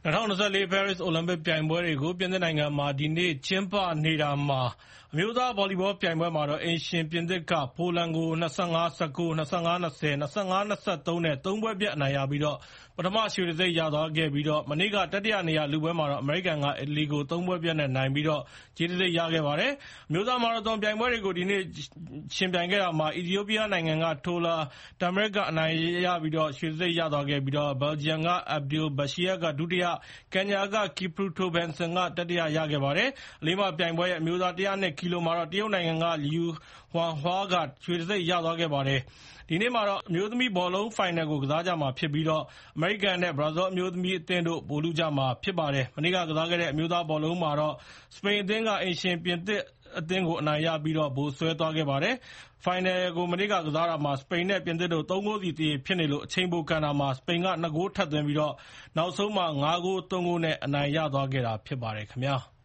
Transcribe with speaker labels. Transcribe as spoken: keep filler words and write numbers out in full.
Speaker 1: ၂၀၂၄ ပဲရစ်အိုလံပစ်ပြိုင်ပွဲတွေကို ပြင်သစ်နိုင်ငံမှာ ဒီနေ့ကျင်းပနေတာမှာ အမျိုးသားဗောလီဘောပြိုင်ပွဲမှာတော့ အိမ်ရှင်ပြင်သစ်က ပိုလန်ကို ၂၅-၁၉၊ ၂၅-၂၀၊ ၂၅-၂၃ နဲ့ သုံးပွဲပြတ်အနိုင်ရပြီး ပထမရွှေတံဆိပ်ရသွားခဲ့ပြီး မနေ့က တတိယနေရာလုပွဲမှာတော့ အမေရိကန်က အီတလီကို သုံးပွဲပြတ်နဲ့နိုင်ပြီး ကြေးတံဆိပ်ရခဲ့ပါတယ်။ အမျိုးသားမာရသွန်ပြိုင်ပွဲတွေကို ဒီနေ့ယှဉ်ပြိုင်ခဲ့တာမှာ အီသီယိုးပီးယားနိုင်ငံက Tola Temir က အနိုင်ရပြီး ရွှေတံဆိပ်ရသွားခဲ့ပြီး ဘယ်လ်ဂျီယံက Abdel Bashir က ဒုတိယ၊ ကင်ညာက Kipruto Benson က တတိယရခဲ့ပါတယ်။ အလေးမပြိုင်ပွဲရဲ့ အမျိုးသား ၁၀၂ ကီလိုမှာတော့ တရုတ်နိုင်ငံက Liu Huanhua က ရွှေတံဆိပ်ရသွားခဲ့ပါတယ်။ ဒီနေ့မှာတော့ အမျိုးသမီးဘောလုံးဖိုင်နယ်ကို ကစားကြမှာဖြစ်ပြီး အမေရိကန်နဲ့ ဘရာဇီးအမျိုးသမီးအသင်းတို့ ဗိုလ်လုကြမှာဖြစ်ပါတယ်။ မနေ့က ကစားခဲ့တဲ့ အမျိုးသားဘောလုံးမှာတော့ စပိန်အသင်းက အိမ်ရှင်ပြင်သစ်အသင်းကို အနိုင်ရပြီး ဗိုလ်စွဲသွားခဲ့ပါတယ်။ ဖိုင်နယ်ကို မနေ့က ကစားတာမှာ စပိန်နဲ့ ပြင်သစ်တို့ သုံးဂိုးစီ သရေဖြစ်နေလို့ အချိန်ပိုကန်တာမှာ စပိန်က နှစ်ဂိုးထပ်သွင်းပြီး နောက်ဆုံးမှာ ငါးဂိုး၊ သုံးဂိုးနဲ့ အနိုင်ရသွားခဲ့တာဖြစ်ပါတယ်ခင်ဗျာ။